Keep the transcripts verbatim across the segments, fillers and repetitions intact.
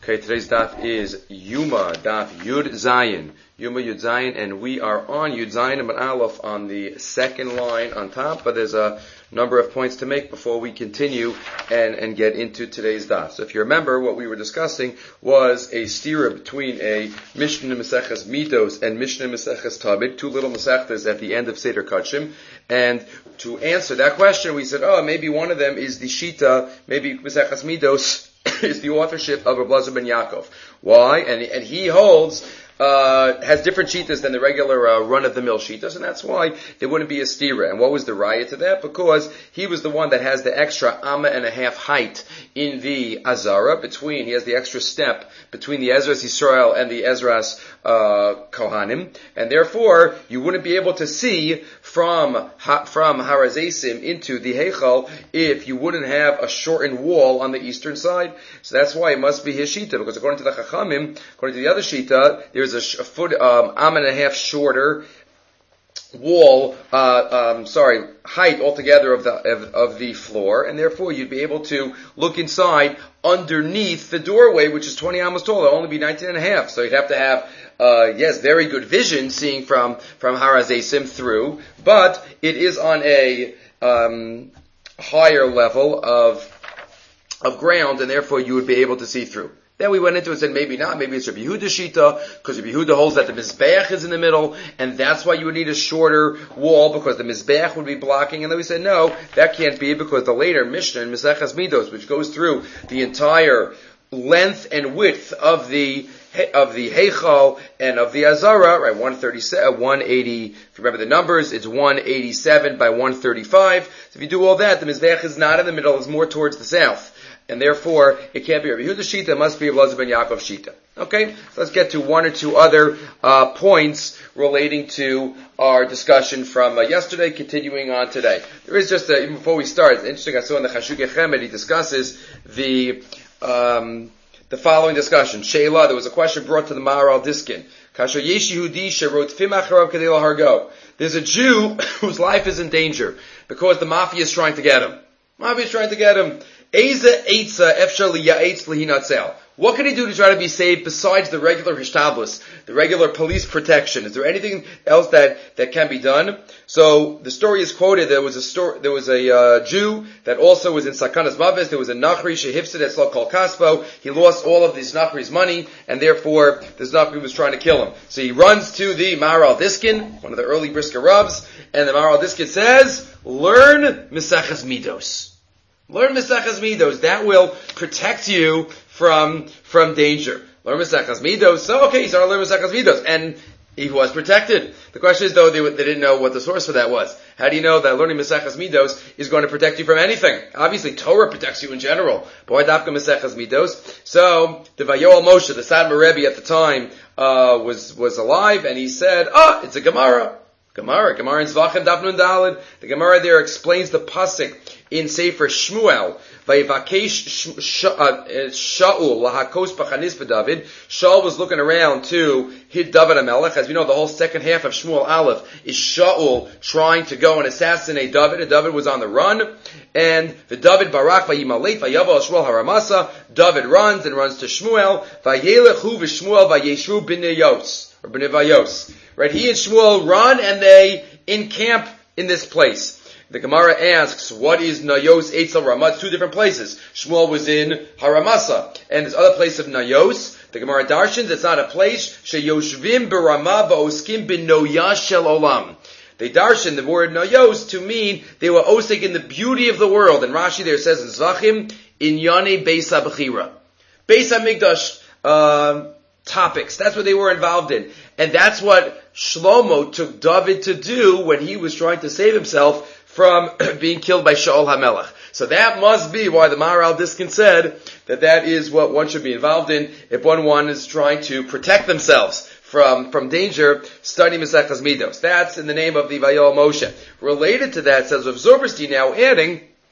Okay, today's daf is Yuma, daf Yud Zayin. Yuma Yud Zayin, and we are on Yud Zayin and Aleph on the second line on top, but there's a number of points to make before we continue and, and get into today's daf. So if you remember, what we were discussing was a stira between a Mishnah Maseches Midos and Mishnah Maseches Tabit, two little Masechtas at the end of Seder Kachim, and to answer that question, we said, oh, maybe one of them is the Shita, maybe Maseches Midos is the authorship of Rav Elazar ben Yaakov. Why? And, and he holds, uh, has different shitas than the regular uh, run-of-the-mill shitas, and that's why there wouldn't be a stira. And what was the raya to that? Because he was the one that has the extra amma and a half height in the Azara, between, he has the extra step between the Ezras Yisrael and the Ezras uh, Kohanim, and therefore, you wouldn't be able to see from from Har HaZeisim into the Heichal if you wouldn't have a shortened wall on the eastern side. So that's why it must be his shita, because according to the Chachamim, according to the other shita, there's a, sh- a foot, um, am and a half shorter wall, uh, um, sorry, height altogether of the of, of the floor, and therefore you'd be able to look inside underneath the doorway, which is twenty amos tall. It'll only be nineteen and a half. So you'd have to have, uh, yes, very good vision seeing from from Har HaZeisim through, but it is on a um, higher level of of ground, and therefore you would be able to see through. Then we went into it and said maybe not, maybe it's Rabbi Yehuda Shita, because Rabbi Yehuda holds that the Mizbeach is in the middle, and that's why you would need a shorter wall, because the Mizbeach would be blocking. And then we said no, that can't be, because the later Mishnah in Maseches Midos, which goes through the entire length and width of the of the Heichal and of the Azara, right, one thirty-seven, one eighty, if you remember the numbers, it's one eighty-seven by one thirty-five. So if you do all that, the Mizbeach is not in the middle, it's more towards the south. And therefore, it can't be Rabbi Yehuda Shita, it must be Rav Elazar ben Yaakov Shita. Okay? So let's get to one or two other uh, points relating to our discussion from uh, yesterday, continuing on today. There is just, a, even before we start, it's interesting, I saw in the Chashukei Chemed, he discusses the um, the following discussion. Sheila, there was a question brought to the Maharal Diskin. Kasher Yesh Yehudi Sherot Fim Acharav Kedei Lahargo. There's a Jew whose life is in danger because the mafia is trying to get him. Mafia is trying to get him. Eza Eitza Efshar Liyaetz Lihinatzel. What can he do to try to be saved besides the regular hishtablis, the regular police protection? Is there anything else that, that can be done? So the story is quoted. There was a story. There was a uh, Jew that also was in Sakanas Maves. There was a Nachri Shehifsid Etzlo Kol Kaspo. He lost all of this Nachri's money, and therefore this Nachri was trying to kill him. So he runs to the Maharal Diskin, one of the early Brisker Ravs, and the Maharal Diskin says, "Learn Maseches Midos. Learn Maseches Midos. That will protect you from from danger. Learn Maseches Midos." So, okay, he started learning Maseches Midos, and he was protected. The question is, though, they, they didn't know what the source for that was. How do you know that learning Maseches Midos is going to protect you from anything? Obviously, Torah protects you in general. But why Dafka Maseches Midos? So, the Vayoel Moshe, the Sadmar Rebbe at the time, uh, was was alive, and he said, "Ah, oh, it's a Gemara." Gemara, Gemara in Zvachim Daf Nun Daled. The Gemara there explains the pasuk in Sefer Shmuel. Vayivakesh Shaul lahakos b'chanis b'David. Shaul was looking around to hit David HaMelech. As we know, the whole second half of Shmuel Aleph is Shaul trying to go and assassinate David. And David was on the run. And the David Barak vayimaleit vayavo al Shmuel haramasa. David runs and runs to Shmuel. Vayelechu v'Shmuel vayeshu b'neyos or b'nevayos. Right, he and Shmuel run and they encamp in this place. The Gemara asks, what is Nayos Eitzel Ramah? It's two different places. Shmuel was in Haramasa, and this other place of Nayos, the Gemara darshans, it's not a place. Sheyoshvim b'Ramah v'oskim b'noya shel olam. They darshan the word Nayos to mean they were osik in the beauty of the world. And Rashi there says in Zvachim, Inyane Beis HaBechira. Beis HaMikdash, uh, topics. That's what they were involved in. And that's what Shlomo took David to do when he was trying to save himself from being killed by Shaul HaMelech. So that must be why the Maharal Diskin said that that is what one should be involved in if one, one is trying to protect themselves from, from danger, study Maseches Midos. That's in the name of the Vayoel Moshe. Related to that, says Rav Zilberstein now adding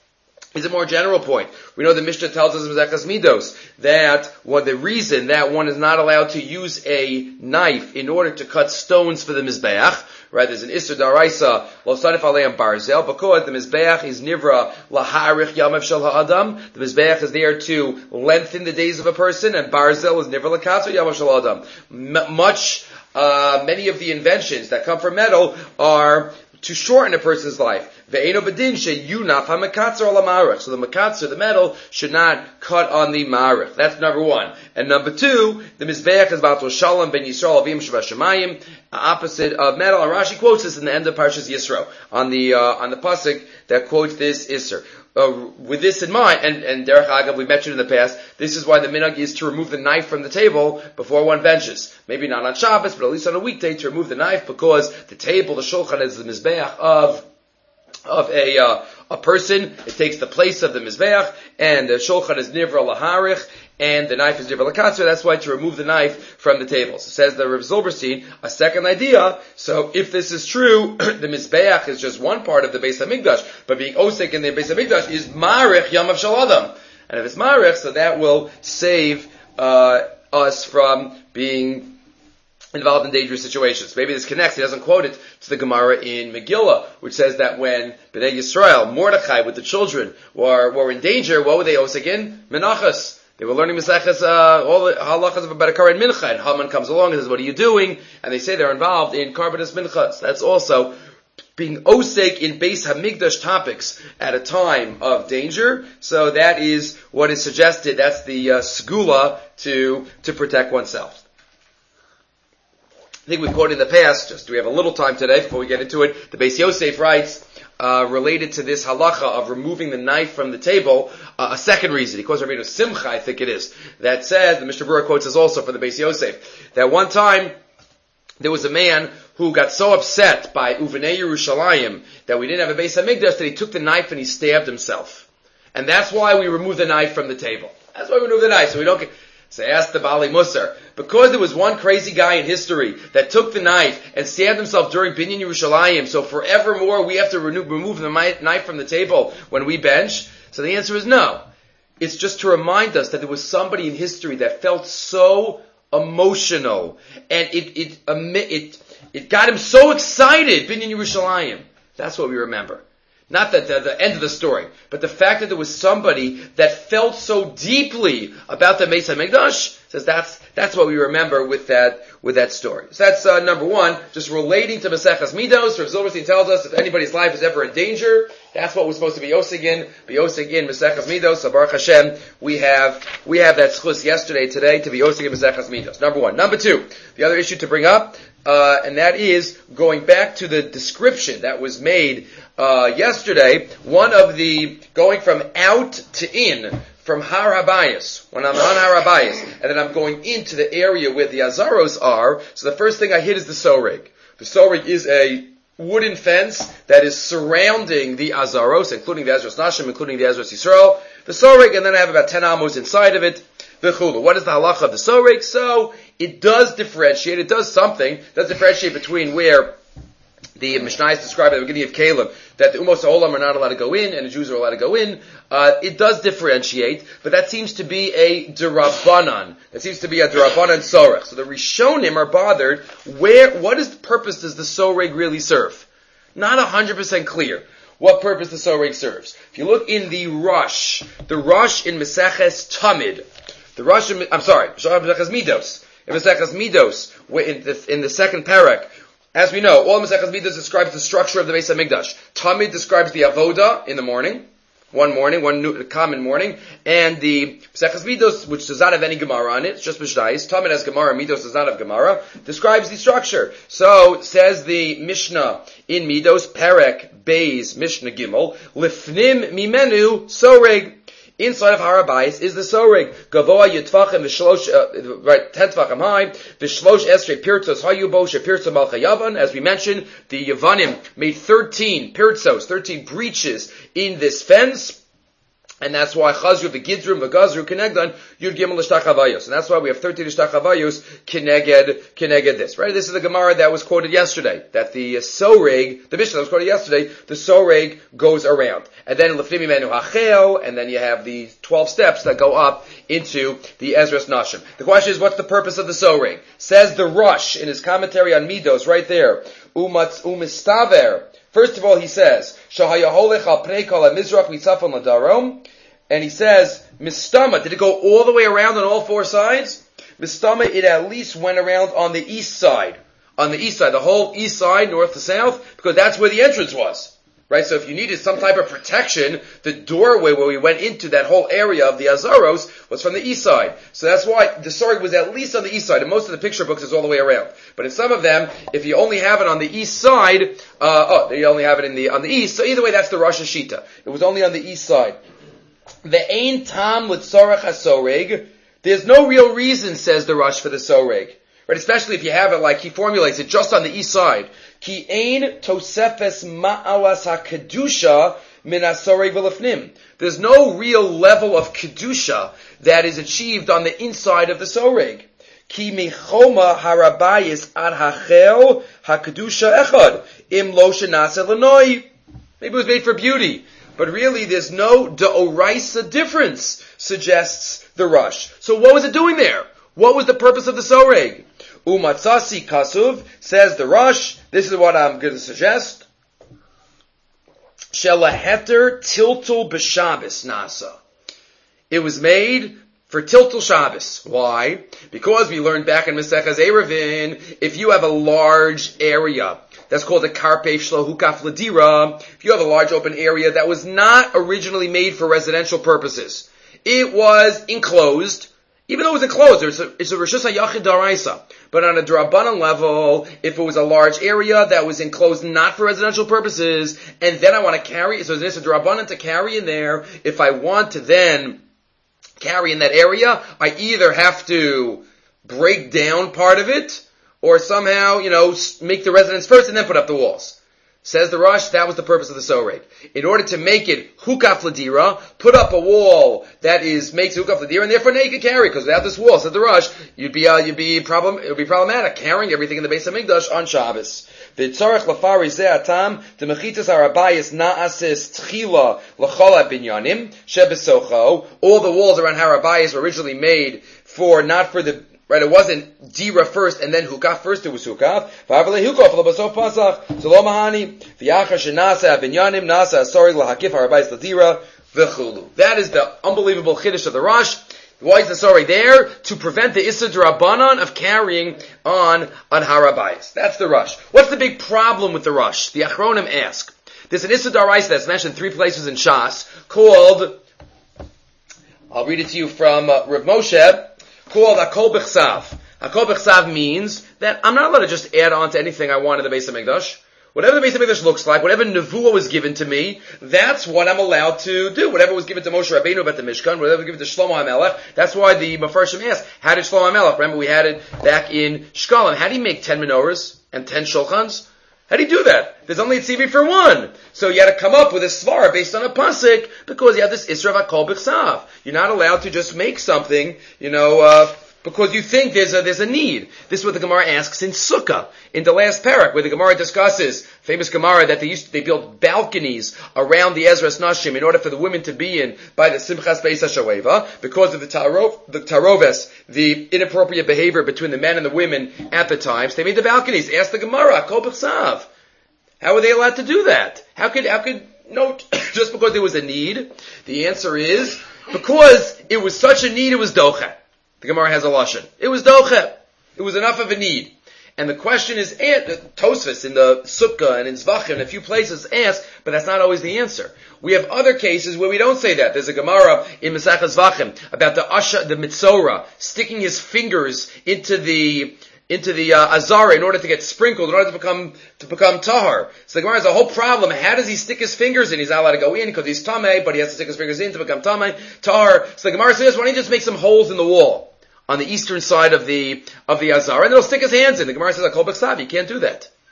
is a more general point. We know the Mishnah tells us in Maseches Midos that well, the reason that one is not allowed to use a knife in order to cut stones for the Mizbeach, right? There's an Isser Daraisa, Lo Sanif Aleim Barzel, because the Mizbeach is Nivra Laharich Yamav Shel Ha'adam. The Mizbeach is there to lengthen the days of a person, and Barzel is Nivra Lakatzo Yamav Shel Ha'adam. M- much, uh, many of the inventions that come from metal are to shorten a person's life. Ve'eno bedin sheyunaf hamakatzer al ha'marich. So the makatzer, the metal, should not cut on the marich. That's number one. And number two, the mizbeach is batul shalom ben Yisrael avim shabashamayim, opposite of metal. And Rashi quotes this in the end of Parshas Yisro on the uh, on the pasuk that quotes this isser. Uh, with this in mind, and, and Derech Agav, we mentioned in the past, this is why the minhag is to remove the knife from the table before one benches. Maybe not on Shabbos, but at least on a weekday to remove the knife, because the table, the shulchan, is the mizbeach of of a uh, a person. It takes the place of the mizbeach, and the shulchan is nivra laharich, and the knife is nivra lakatzer. That's why to remove the knife from the table. So says the Rav Zilberstein, a second idea. So if this is true, the mizbeach is just one part of the Beis Hamikdash, but being osek in the Beis Hamikdash is marich yamav shel adam. And if it's marich, so that will save uh, us from being involved in dangerous situations. Maybe this connects, he doesn't quote it, to the Gemara in Megillah, which says that when Bnei Yisrael, Mordechai with the children, were, were in danger, what were they osek in? Menachas. They were learning Maseches, uh, all the halachas of a Bedakar and Mincha, and Haman comes along and says, what are you doing? And they say they're involved in Karbanas Minchas. That's also being osek in Beis Hamikdash topics at a time of danger. So that is what is suggested. That's the uh, segula to, to protect oneself. I think we've quoted in the past, just we have a little time today before we get into it, the Beis Yosef writes, uh, related to this halacha of removing the knife from the table, uh, a second reason. He quotes Rabbeinu Simcha, I think it is, that says, the Mishnah Berurah quotes this also for the Beis Yosef, that one time there was a man who got so upset by Uvenei Yerushalayim that we didn't have a Beis Hamikdash that he took the knife and he stabbed himself. And that's why we remove the knife from the table. That's why we remove the knife, so we don't get... So I asked the Bali Musar, because there was one crazy guy in history that took the knife and stabbed himself during Binyan Yerushalayim, so forevermore we have to re- remove the knife from the table when we bench? So the answer is no. It's just to remind us that there was somebody in history that felt so emotional, and it it it it got him so excited, Binyan Yerushalayim. That's what we remember. Not the, the, the end of the story, but the fact that there was somebody that felt so deeply about the Beis Hamikdash, says that's that's what we remember with that with that story. So that's uh, number one, just relating to Maseches Midos. Rav Zilberstein tells us if anybody's life is ever in danger, that's what we're supposed to be oseg in, be oseg in Maseches Midos. So Baruch Hashem, we have we have that schus yesterday, today, to be oseg in Maseches Midos. Number one. Number two, the other issue to bring up, uh, and that is going back to the description that was made uh, yesterday. One of the going from out to in. From Har Habayis, when I'm on Har Habayis, and then I'm going into the area where the Azaros are, so the first thing I hit is the Soreg. The Soreg is a wooden fence that is surrounding the Azaros, including the Azros Nashim, including the Azros Yisrael. The Soreg, and then I have about ten amos inside of it. V'chulu. What is the halacha of the Soreg? So, it does differentiate, it does something, it does differentiate between where the Mishnah described at the beginning of Caleb that the Umos HaOlam are not allowed to go in and the Jews are allowed to go in. Uh, it does differentiate, but that seems to be a Derabanan. That seems to be a Derabanan Sorech. So the Rishonim are bothered, where, what is the purpose does the Soreg really serve? Not one hundred percent clear what purpose the Soreg serves. If you look in the Rush, the Rush in Meseches Tamid, the Rush in, I'm sorry, Meseches Midos, in Meseches Midos, in the, in the second parak, as we know, all Maseches Midos describes the structure of the Beis Hamikdash. Tamid describes the avoda in the morning, one morning, one new, common morning, and the Maseches Midos, which does not have any Gemara on it, it's just Mishnayos. Tamid has Gemara, Midos does not have Gemara, describes the structure. So, says the Mishnah in Midos, Perek, Beis, Mishnah Gimel, Lifnim Mimenu, Soreg. Inside of Har Habayis is the Soreg. Gavoa Yitvachim v'shlosh, uh, right, ten tvachim high. V'shlosh esrei pirtzos hayubo shepirtzos malcha yavan. As we mentioned, the Yavanim made thirteen pirtzos, thirteen breaches in this fence. And that's why Chazru, the Gidrum, the Gazru, Kenegdan, Yud Gimel L'Shtachavayos. And that's why we have thirteen L'Shtachavayos, Keneged, Keneged this. Right? This is the Gemara that was quoted yesterday. That the uh, Soreg, the Mishnah that was quoted yesterday, the Soreg goes around. And then L'fnim Imenu Hacheo, and then you have the twelve steps that go up into the Ezras Nashim. The question is, what's the purpose of the Soreg? Says the Rush in his commentary on Midos, right there. Umatz Umistaver. First of all, he says, Shahayaholech al pnei kol ha-mizrach mitzafon ladarom, and he says, Mistama, did it go all the way around on all four sides? Mistama, it at least went around on the east side. On the east side, the whole east side, north to south, because that's where the entrance was. Right? So if you needed some type of protection, the doorway where we went into that whole area of the Azaros was from the east side. So that's why the Soreg was at least on the east side. And most of the picture books is all the way around. But in some of them, if you only have it on the east side, uh, oh, you only have it in the, on the east. So either way, that's the Rosh Hashita. It was only on the east side. The Ein Tam L'Tzorech HaSoreg. There's no real reason, says the Rosh, for the Soreg. Right? Especially if you have it like he formulates it just on the east side. Ki ein tosefes ma'awas ha-kedusha min ha-soreg v'lefnim. There's no real level of kedusha that is achieved on the inside of the soreg. Ki michoma harabayis ad hachel ha-kedusha echad im lo shenase l'noi. Maybe it was made for beauty. But really there's no deoraisa difference, suggests the Rush. So what was it doing there? What was the purpose of the soreg? Umatzasi kasuv, says the Rush, this is what I'm going to suggest. Shelaheter tiltul b'Shabbos nasa. It was made for tiltul Shabbos. Why? Because we learned back in Maseches Eruvin, if you have a large area, that's called a karpei shlo hukaf ladira, if you have a large open area that was not originally made for residential purposes, it was enclosed. Even though it was enclosed, it's a, it's a Rishus HaYachid Daraisa. But on a Drabanan level, if it was a large area that was enclosed not for residential purposes, and then I want to carry, so it's a Drabanan to carry in there, if I want to then carry in that area, I either have to break down part of it, or somehow, you know, make the residence first and then put up the walls. Says the Rush, that was the purpose of the soreg. In order to make it hukaf ladira, put up a wall that is makes hukaf ladira, and therefore now you can carry. Because without this wall, said the Rush, you'd be uh, you'd be problem it would be problematic carrying everything in the base of Mikdash on Shabbos. V'tzarech lafari zeh atam t'mechitas harabayis na'asis tchila l'chol binyanim shebesocho. All the walls around Harabayis were originally made for not for the right, it wasn't dira first and then hukaf first, it was hukaf. V'avalei hukaf l'basov pasach, zelo mahani, v'yachar shenasa binyanim nasa asorig l'hakif harabayis l'dira v'chulu. That is the unbelievable chiddush of the Rush. Why is the sorry there? To prevent the Issa D'Rabbanan of carrying on on Harabayis. That's the Rush. What's the big problem with the Rush? The Achronim ask. There's an Issa D'Oraisa that's mentioned three places in Shas called, I'll read it to you from uh, Rav Moshe, called Hakol B'chsav. Hakol B'chsav means that I'm not allowed to just add on to anything I want in the Beis HaMikdash. Whatever the Beis HaMikdash looks like, whatever nevuah was given to me, that's what I'm allowed to do. Whatever was given to Moshe Rabbeinu about the Mishkan, whatever was given to Shlomo HaMelech, that's why the Mefarshim asked, how did Shlomo HaMelech, remember we had it back in Shkalim, how did he make ten menorahs and ten shulchans? How do you do that? There's only a tzivit for one. So you had to come up with a svara based on a pasuk, because you have this Isra Hakol B'chsav. You're not allowed to just make something, you know, uh, because you think there's a, there's a need. This is what the Gemara asks in Sukkah, in the last parak, where the Gemara discusses, famous Gemara, that they used to, they built balconies around the Ezras Nashim in order for the women to be in by the Simchas Beis HaShoeva, because of the tarov, the taroves, the inappropriate behavior between the men and the women at the time. So they made the balconies. Ask the Gemara, Hakol B'chsav. How were they allowed to do that? How could, how could, no, just because there was a need? The answer is, because it was such a need, it was doche. The Gemara has a lashon. It was doche. It was enough of a need. And the question is, Tosfos in the Sukkah and in Zvachim and a few places ask, but that's not always the answer. We have other cases where we don't say that. There's a Gemara in Masechah Zvachim about the Asha, the Mitzora, sticking his fingers into the into the uh, Azara in order to get sprinkled, in order to become to become tahar. So the Gemara has a whole problem. How does he stick his fingers in? He's not allowed to go in because he's tamei, but he has to stick his fingers in to become tamei, tahar. So the Gemara says, why don't you just make some holes in the wall on the eastern side of the of the Azara, and it'll stick his hands in. The Gemara says, Hakol B'chsav, you can't do that.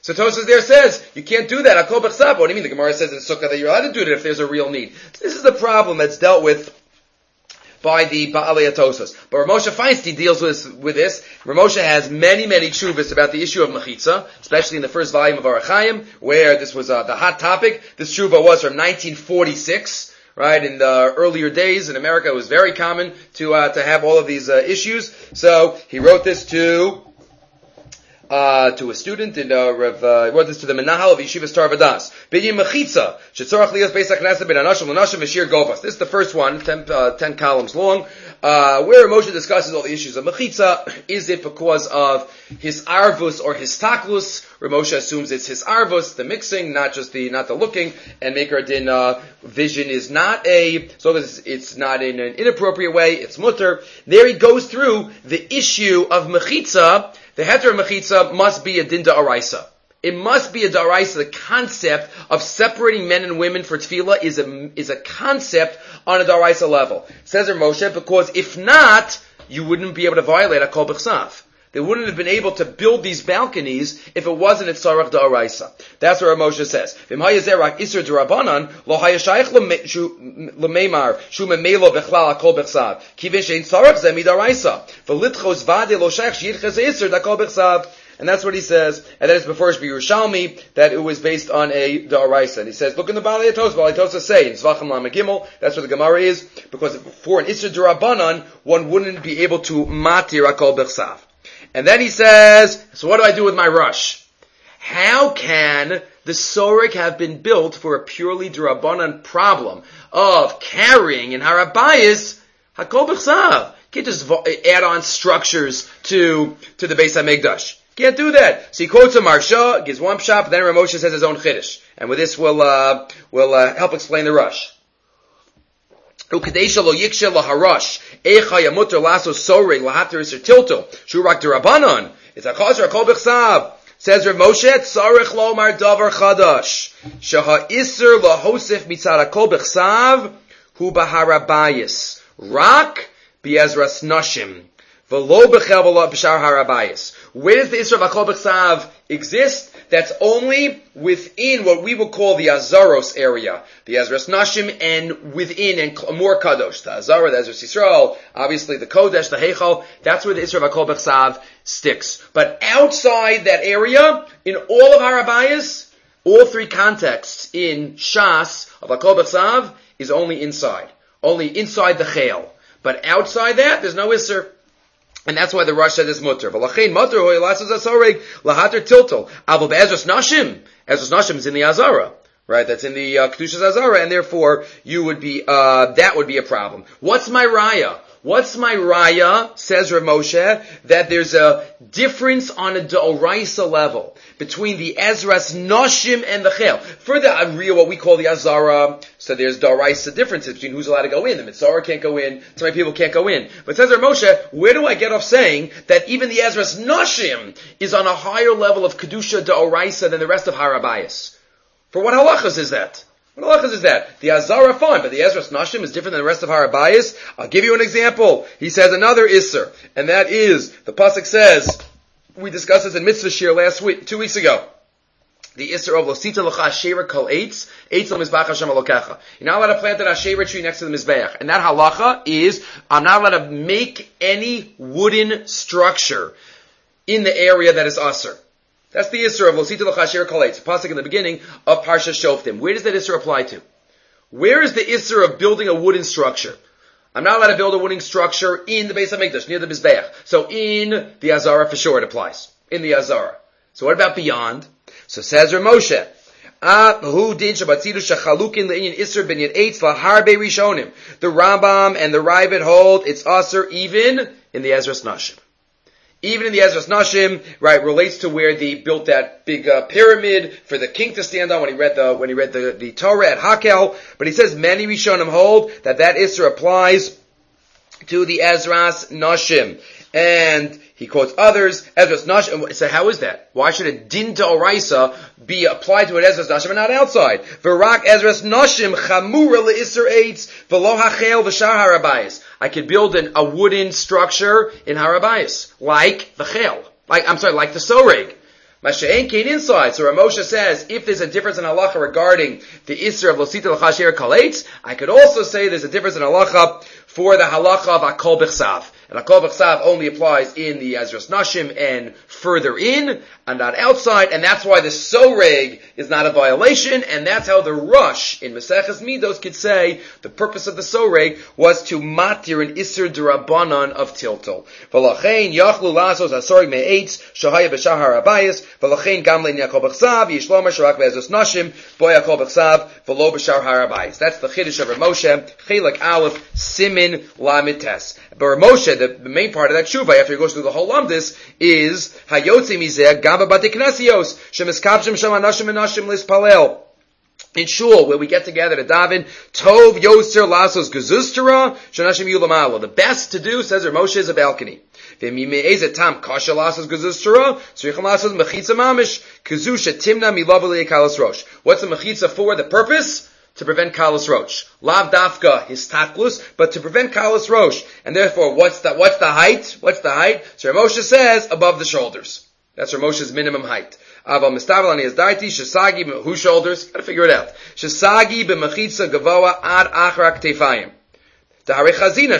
So Tosfos there says, you can't do that. Akol b'chsav. What do you mean? The Gemara says in Sukkah that you're allowed to do it if there's a real need. So this is the problem that's dealt with by the Ba'alei Tosfos. But Rav Moshe Feinstein deals with, with this. Rav Moshe has many, many tshuvas about the issue of mechitza, especially in the first volume of Orach Chaim, where this was uh, the hot topic. This tshuva was from nineteen forty-six. Right, in the earlier days in America, it was very common to uh, to have all of these uh, issues. So he wrote this to uh, to a student, and uh, Rev, uh, he wrote this to the Menahal of Yeshivas Tar Vadas. Binyan mechitza shetzorach lios beis haknesset ben anashim l'nashim v'shir govas. This is the first one, ten, uh, ten columns long, uh, where Moshe discusses all the issues of mechitza. Is it because of his arvus or his taklus? Moshe assumes it's his arvus, the mixing, not just the not the looking, and Maker Din uh, vision is not a so it's, it's not in an inappropriate way. It's mutter. There he goes through the issue of mechitza. The heter mechitza must be a din da'araisa. It must be a da'araisa. The concept of separating men and women for tefillah is a is a concept on a da'araisa level. Says Rav Moshe, because if not, you wouldn't be able to violate a kol b'chsav. They wouldn't have been able to build these balconies if it wasn't a tzarach da'araisa. That's what Rav Moshe says. V'im hayazerak isur d'rabanan lo hayashayich l'meimar shu memelo bechlal akol b'chsav kivin shein tzarach zeh mid'araisa v'litchos vade lo shayich sheyitches isur d'akol b'chsav. And that's what he says. And that is before Yerushalmi that it was based on a da'araisa. And he says, look in the Baalei Tosfos. Baalei Tosfos say in Zvachim Lamed Gimel, that's what the Gemara is, because for an isur d'rabanan one wouldn't be able to matir akol b'chsav. And then he says, so what do I do with my rush? How can the Sorek have been built for a purely D'Rabbanan problem of carrying in Harabayis Hakol B'chsav? You can't just add on structures to, to the Beis HaMikdash. Can't do that. So he quotes a Marsha, gives one pshat, then Rav Moshe says his own Chiddush. And with this we'll, uh, we'll, uh, help explain the rush. Ukadesha lo yikshe laharash echa yamuter laso soreg lahater iser tilto shurak derabanan. It's a chazer akol b'chsav. Says Rav Moshe tzarich lomar davar chadash sheha iser lahosef mitzad akol b'chsav hu baharabayis rak bi'ezras nashim v'lo b'chevel b'shar harabayis. Where does the iser of akol b'chsav exist? That's only within what we would call the Azaros area, the Ezras Nashim, and within and more Kadosh, the Azara, the Ezras Yisrael, obviously the Kodesh, the Heichal, that's where the Isra of Akol B'chsav sticks. But outside that area, in all of Harabayas, all three contexts in Shas of Akol B'chsav is only inside. Only inside the Chayil. But outside that, there's no Isra. And that's why the Rosh said is mutter. V'lachein mutter hoy lasos asoreg lahater tiltol. Avo be'ezras nashim. Ezras nashim is in the Azara. Right? That's in the uh, Kedushas Azara, and therefore you would be, uh, that would be a problem. What's my raya? What's my raya, says Rav Moshe, that there's a difference on a D'Oraisa level between the Ezras Noshim and the Chel. Further, Amriya, what we call the Azara, so there's D'Oraisa differences between who's allowed to go in. The Mitzvah can't go in, so many people can't go in. But says Rav Moshe, where do I get off saying that even the Ezras Noshim is on a higher level of Kedusha D'Oraisa than the rest of Harabayas? For what halachas is that? What halachas is that? The Azara fine, but the Ezras Nashim is different than the rest of Harabayas. I'll give you an example. He says another Isser, and that is, the Pasuk says, we discussed this in Mitzvah Shir last week, two weeks ago. The Isser of Losita L'cha Asherah Kol Eitz, Eitz L'Mizbach Hashem Elokecha. You're not allowed to plant an Asherah tree next to the Mizbeach. And that halacha is, I'm not allowed to make any wooden structure in the area that is Asr. That's the Isra of Losita L'Chasher Kol Eitz, pasuk in the beginning of Parsha Shoftim. Where does that Isra apply to? Where is the Isra of building a wooden structure? I'm not allowed to build a wooden structure in the Beis HaMikdash, near the Mizbeach. So in the Azara, for sure it applies. In the Azara. So what about beyond? So says Rav Moshe, the Rambam and the Raavad hold it's Asr even in the Ezras Nashim. Even in the Ezras Nashim, right, relates to where they built that big uh, pyramid for the king to stand on when he read the when he read the, the Torah at Hakel. But he says many Rishonim hold that that Isra applies to the Ezras Nashim, and he quotes others Ezras Nashim. So how is that? Why should a din d'oraisa be applied to an Ezras Nashim and not outside? V'rak Ezras Nashim chamura le'Isr eitz v'lo hachel v'shar harabayis. I could build an, a wooden structure in Harabayis, like the Chel. Like, I'm sorry, like the Soreg. Masha'en came inside. So Rav Moshe says, if there's a difference in halacha regarding the Isser of Losita L'chasher Kalates, I could also say there's a difference in halacha for the halacha of Akol B'chsav. And Akol B'chsav only applies in the Ezras Nashim and further in, and not outside, and that's why the Soreg is not a violation, and that's how the Rush in Maseches Midos could say the purpose of the Soreg was to matir an Isser D'Rabbanan of Tiltal. V'lachein yachlu lasos ha-Soreg me'etz shahaya b'shahar habayis, v'lachein gam le'in Akol B'chsav yishlomer sharak be'ezras Nashim boy Akol B'chsav v'lo b'shahar habayis. That's the Chiddush of Rav Moshe, Chelak Aleph, Simin Lamed Tes. But Rav Moshe, the, the main part of that tshuva, after he goes through the whole Lamdis, is Hayotze Mizeh Gaba Bate Knasios Shemiskabshim Sham Anashim Anashim Lispalel. In shul, where we get together to daven, Tov Yoser Lasos Gezustera Shanashim Yulamalo. The best to do, says Rav Moshe, is a balcony. V'mime'ezet tam kasha lasos gezustera tzrichim lasos mechitza mamish kazusha timna milavali kalas rosh. What's the mechitza for? The purpose? To prevent kalas rosh. Lav dafka histaklus, but to prevent kalas rosh. And therefore, what's the what's the height? What's the height? So Rav Moshe says above the shoulders. That's Rav Moshe's minimum height. Aval mistavel ani azdarti shesagi whose shoulders? Got to figure it out. Shesagi b'mechitza gavoa ad achra ktefayim. As he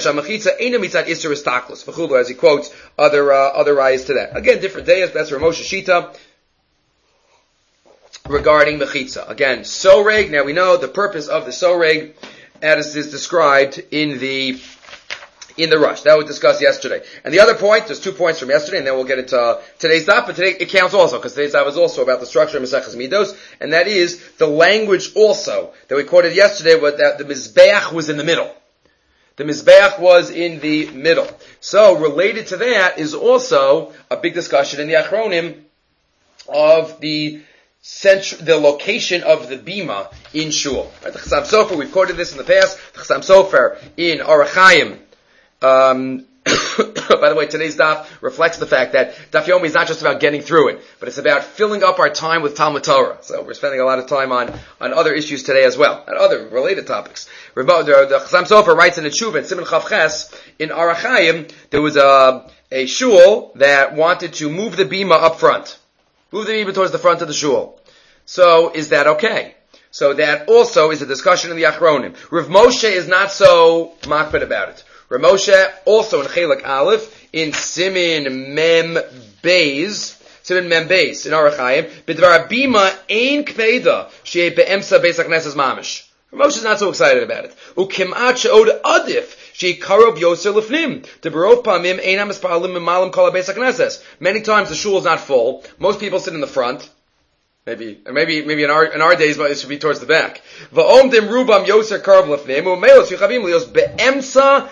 quotes other uh, other ayahs to that. Again, different days. That's Rav Moshe Shita regarding mechitza. Again, soreg. Now we know the purpose of the soreg, as is described in the in the rush that we discussed yesterday. And the other point, there's two points from yesterday, and then we'll get into uh, today's daf. But today it counts also because today's daf is also about the structure of Maseches Midos, and that is the language also that we quoted yesterday. Was that the mizbeach was in the middle. The Mizbeach was in the middle. So, related to that is also a big discussion in the Achronim of the centr- the location of the Bima in Shul. Right? The Chassam Sofer, we've quoted this in the past, the Chassam Sofer in Orach Chaim. Um, by the way, today's daf reflects the fact that Daf Yomi is not just about getting through it, but it's about filling up our time with Talmud Torah. So we're spending a lot of time on, on other issues today as well, and other related topics. The Chassam Sofer writes in the Tshuva, in Siman Chav Ches, in Orach Chaim, there was a, a shul that wanted to move the bima up front. Move the bima towards the front of the shul. So, is that okay? So that also is a discussion in the Achronim. Rav Moshe is not so makbid about it. Rav Moshe, also in Chelak Aleph, in Simin Mem Beis, Simin Mem Beis, in Orach Chaim, B'dvar Bima Ein Kpeda, She'eh Be'emsa Beis HaKnesses Mamish. Rav Moshe is not so excited about it. U'kim'at she'od adif, she'eh karov yoser lefnim, De'berov pa'amim ein ha'mispalim mimalim kol ha'Beis HaKnesses. Many times the shul is not full. Most people sit in the front. Maybe, maybe, maybe in our, in our days, but it should be towards the back. Va'omdim rubam yoser karov lefnim, u'melos yuchavim lios be'emsa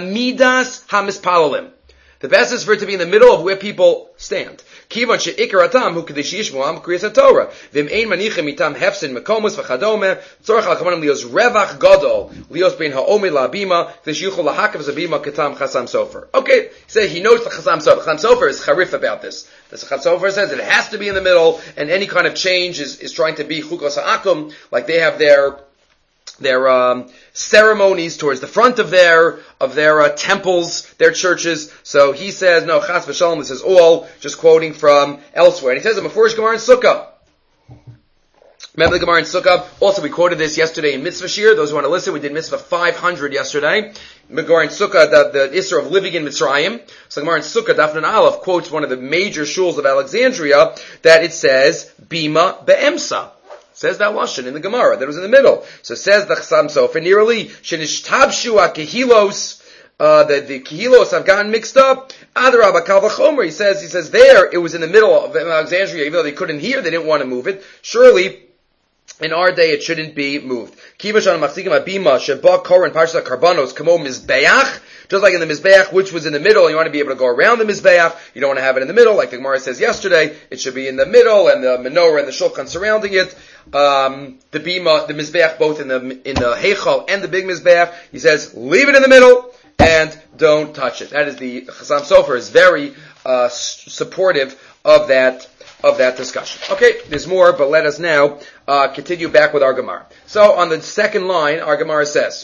amidas ha'mispalalim. The best is for it to be in the middle of where people stand. Kivan she'ikar atam hu kadesh yishmuam kriyas haTorah. V'im ein manichem mitam hefsin mekomos v'chadome. Tzorach al-kamanim lios revach gadol lios bein ha'omed la'abima kadesh yuchol lahakav zabima ketam Chassam Sofer. Okay, say he knows the Chassam Sofer. Chassam Sofer is charif about this. The Chassam Sofer says that it has to be in the middle, and any kind of change is, is trying to be chukos ha'akum, like they have their their um, ceremonies towards the front of their of their uh, temples, their churches. So he says, no, chas v'shalom, this is all just quoting from elsewhere. And he says it before his Gemara in Sukkah. Remember the Gemara in Sukkah? Also, we quoted this yesterday in Mitzvah Shir. Those who want to listen, we did Mitzvah five hundred yesterday. Gemara in Sukkah, the, the Isser of living in Mitzrayim. So Gemara in Sukkah, Daf Nun Aleph, quotes one of the major shuls of Alexandria, that it says, Bima be'emsa. Says that lashon in the Gemara that was in the middle. So says the Chassam Sofer nearly shenishtabshu kehilos. Uh, the the kehilos have gotten mixed up. Adarabba kal v'chomer. He says he says there it was in the middle of Alexandria, even though they couldn't hear, they didn't want to move it. Surely, in our day, it shouldn't be moved. Kivashan machzikim abima sheba koran parsha karbanos kamo mizbeach. Just like in the Mizbeach, which was in the middle, you want to be able to go around the Mizbeach. You don't want to have it in the middle, like the Gemara says yesterday. It should be in the middle, and the menorah and the shulchan surrounding it. Um, the bima, the Mizbeach, both in the in the Heichal and the big Mizbeach. He says, leave it in the middle and don't touch it. That is the Chassam Sofer is very uh, supportive of that of that discussion. Okay, there's more, but let us now uh, continue back with our Gemara. So on the second line, our Gemara says.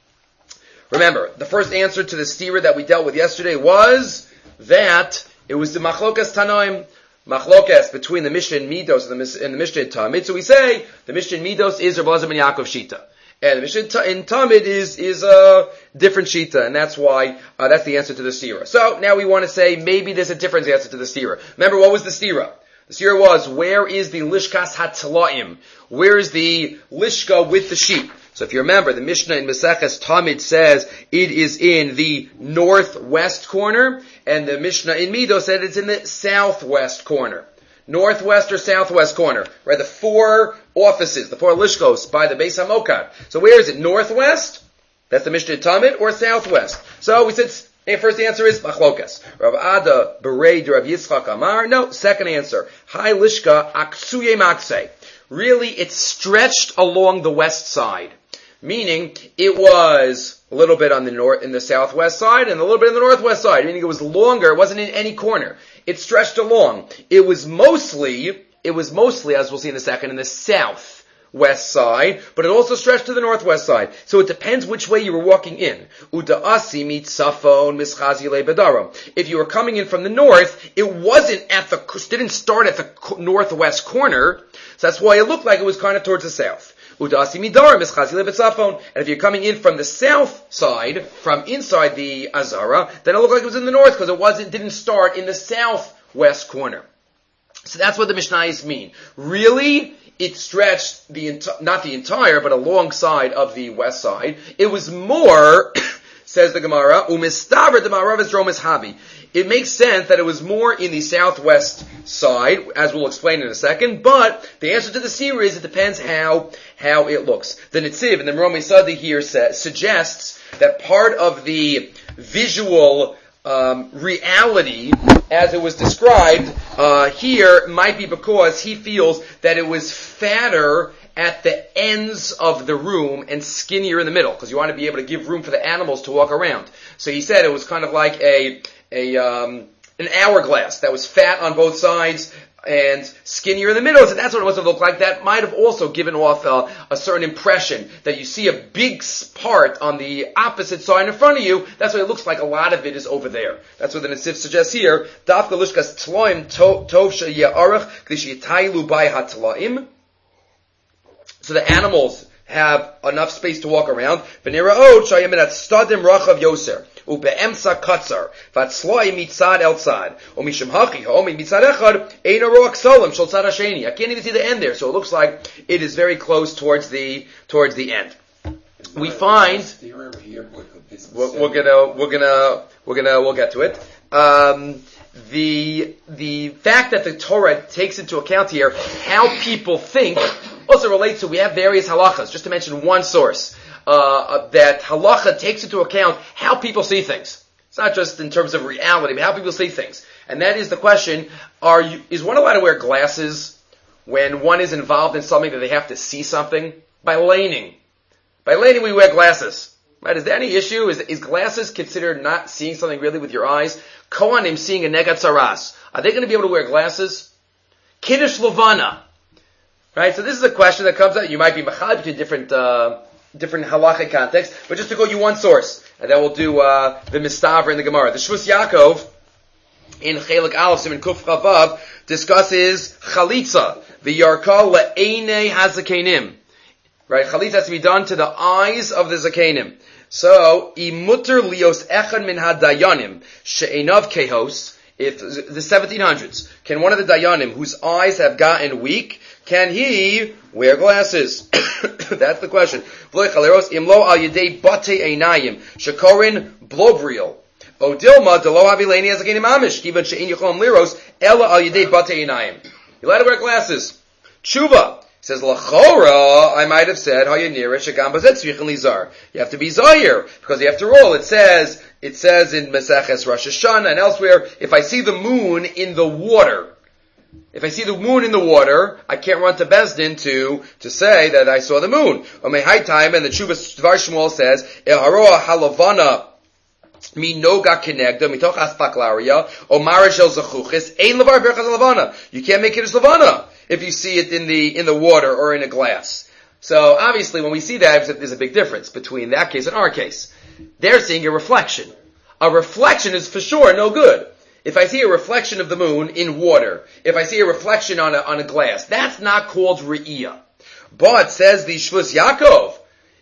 Remember, the first answer to the stira that we dealt with yesterday was that it was the Machlokas Tanoim. machlokes between the Mishnah in Midos and the, and the Mishnah in Tamid. So we say the Mishnah in Midos is Rav Elazar ben Yaakov Shita. And the Mishnah in Tamid is, is a different Shita, and that's why, uh, that's the answer to the Stira. So now we want to say maybe there's a different answer to the Stira. Remember, what was the Stira? The Stira was, where is the Lishkas HaTlaim? Where is the Lishka with the sheep? So if you remember, the Mishnah in Maseches Tamid says it is in the northwest corner, and the Mishnah in Midos said it's in the southwest corner. Northwest or southwest corner, right? The four offices, the four lishkos by the Beis HaMokad. So where is it? Northwest? That's the Mishnah Tamid, or southwest? So we said, the first answer is machlokas. Rav Ada Berei Rav Yitzchak Amar. No, second answer. Hai lishka aksuye makse. Really, it's stretched along the west side. Meaning, it was a little bit on the north, in the southwest side, and a little bit in the northwest side. Meaning it was longer, it wasn't in any corner. It stretched along. It was mostly, it was mostly, as we'll see in a second, in the southwest side, but it also stretched to the northwest side. So it depends which way you were walking in. Uda'asi mit safon mischazi le bedaram. If you were coming in from the north, it wasn't at the, didn't start at the northwest corner, so that's why it looked like it was kind of towards the south. Udasi midar mischazi le betzafon. And if you're coming in from the south side, from inside the Azara, then it looked like it was in the north because it wasn't, didn't start in the southwest corner. So that's what the Mishnayos mean. Really, it stretched the enti- not the entire, but alongside of the west side. It was more, says the Gemara, umistaver the maravis dromis habi. It makes sense that it was more in the southwest side, as we'll explain in a second, but the answer to the Sira is it depends how, how it looks. The Netziv and the Romi Sadi here says, suggests that part of the visual um, reality, as it was described uh, here, might be because he feels that it was fatter at the ends of the room and skinnier in the middle, because you want to be able to give room for the animals to walk around. So he said it was kind of like a a um, an hourglass that was fat on both sides and skinnier in the middle. So that's what it was to look like. That might have also given off uh, a certain impression that you see a big part on the opposite side in front of you. That's what it looks like. A lot of it is over there. That's what the Nesif suggests here. Dafka lushkas tloim tov sheyarach k'dishitaylu by hatlaim. So the animals have enough space to walk around. V'niraot shayim at stadim rachav yoser. Ube'emsa katzar, v'atzloi mitzad el tzad, u'mishum hachi homi mitzad echad, ein aroach solim shel tzad hasheni. I can't even see the end there, so it looks like it is very close towards the towards the end. We find we're, we're gonna we're gonna we're gonna we'll get to it. Um, the the fact that the Torah takes into account here how people think also relates to, we have various halachas. Just to mention one source. Uh, that halacha takes into account how people see things. It's not just in terms of reality, but how people see things. And that is the question, are you, is one allowed to wear glasses when one is involved in something that they have to see something? By laning. By laning we wear glasses. Right? Is there any issue? Is, is glasses considered not seeing something really with your eyes? Kohanim seeing a negat saras. Are they going to be able to wear glasses? Kiddush Levana. Right? So this is a question that comes out. You might be machal between different, uh, different halachic context, but just to go you one source, and then we'll do uh, the Mistavra in the Gemara. The Shvus Yaakov in Chelik Aleph Siman Kuf Chavav discusses chalitza, the yarka le'einei hazakenim. Right, chalitza has to be done to the eyes of the zakenim. So imuter lios echad min hadayanim she'enav kehos. If the seventeen hundreds, can one of the dayanim whose eyes have gotten weak, can he wear glasses? That's the question. Imlo al yedei bate einayim shekorin blobriel. Odilma delo avileni as a genim amish given she'in yichom liros ella al yedei bate einayim. You're allowed to wear glasses. Tshuva says lachora. I might have said hayanira shegam bazet tzrichin lizar. You have to be zayir because you have to roll. It says it says in Maseches Rosh Hashanah and elsewhere. If I see the moon in the water. If I see the moon in the water, I can't run to Bezdin to, to say that I saw the moon. Or my high time, and the Chuvas Dvar Shmuel says, Eharoa halavana mi noga kenegda mitoch aspaklaria o marashel zachuchis ein levar berchas lavana. You can't make it as lavana if you see it in the in the water or in a glass. So obviously, when we see that, there's a big difference between that case and our case. They're seeing a reflection. A reflection is for sure no good. If I see a reflection of the moon in water, if I see a reflection on a, on a glass, that's not called re'iyah. But, says the Shvus Yaakov,